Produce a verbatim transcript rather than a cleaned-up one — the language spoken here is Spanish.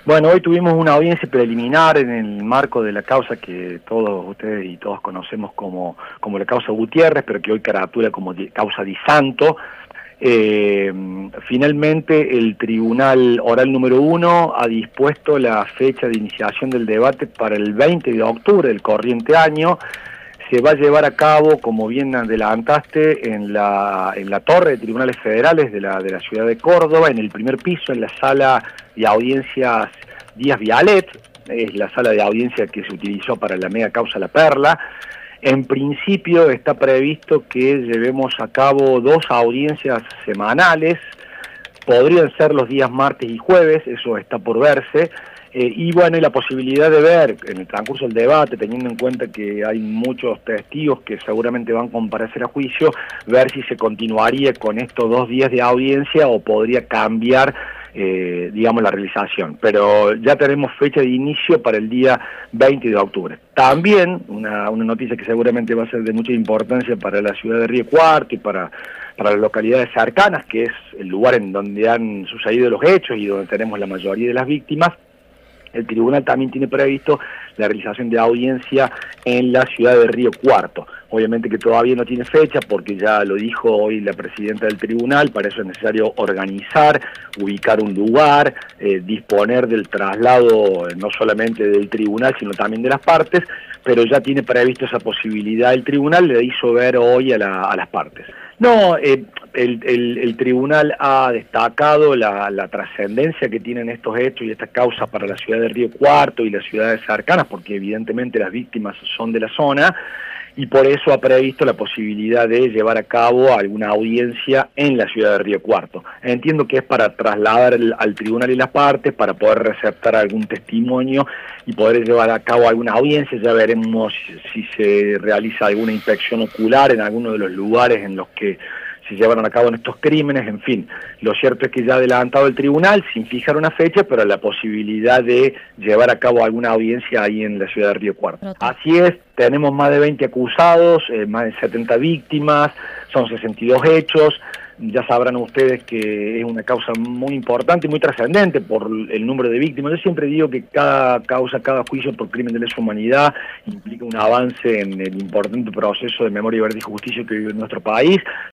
Bueno, hoy tuvimos una audiencia preliminar en el marco de la causa que todos ustedes y todos conocemos como, como la causa Gutiérrez, pero que hoy caratula como di, causa Di Santo. Eh, finalmente el Tribunal Oral número uno ha dispuesto la fecha de iniciación del debate para el veinte de octubre del corriente año. Se va a llevar a cabo, como bien adelantaste, en la, en la torre de tribunales federales de la, de la ciudad de Córdoba, en el primer piso, en la sala de audiencias Díaz Vialet, es la sala de audiencia que se utilizó para la mega causa La Perla. En principio está previsto que llevemos a cabo dos audiencias semanales, podrían ser los días martes y jueves, eso está por verse. Eh, y bueno, y la posibilidad de ver en el transcurso del debate, teniendo en cuenta que hay muchos testigos que seguramente van a comparecer a juicio, ver si se continuaría con estos dos días de audiencia o podría cambiar, eh, digamos, la realización. Pero ya tenemos fecha de inicio para el día veinte de octubre. También, una, una noticia que seguramente va a ser de mucha importancia para la ciudad de Río Cuarto y para... para las localidades cercanas, que es el lugar en donde han sucedido los hechos y donde tenemos la mayoría de las víctimas. El tribunal también tiene previsto la realización de audiencia en la ciudad de Río Cuarto. Obviamente que todavía no tiene fecha porque ya lo dijo hoy la presidenta del tribunal, para eso es necesario organizar, ubicar un lugar, eh, disponer del traslado no solamente del tribunal sino también de las partes, pero ya tiene previsto esa posibilidad el tribunal, le hizo ver hoy a, la, a las partes. No, eh, el, el, el tribunal ha destacado la, la trascendencia que tienen estos hechos y estas causas para la ciudad de Río Cuarto y las ciudades cercanas, porque evidentemente las víctimas son de la zona, y por eso ha previsto la posibilidad de llevar a cabo alguna audiencia en la ciudad de Río Cuarto. Entiendo que es para trasladar el, al tribunal y las partes, para poder receptar algún testimonio y poder llevar a cabo alguna audiencia. Ya veremos si, si se realiza alguna inspección ocular en alguno de los lugares en los que se llevaron a cabo en estos crímenes. En fin, lo cierto es que ya ha adelantado el tribunal, sin fijar una fecha, pero la posibilidad de llevar a cabo alguna audiencia ahí en la ciudad de Río Cuarto. Así es, tenemos más de veinte acusados, eh, más de setenta víctimas, son sesenta y dos hechos. Ya sabrán ustedes que es una causa muy importante y muy trascendente por el número de víctimas. Yo siempre digo que cada causa, cada juicio por crimen de lesa humanidad implica un avance en el importante proceso de memoria, verdad y justicia que vive en nuestro país.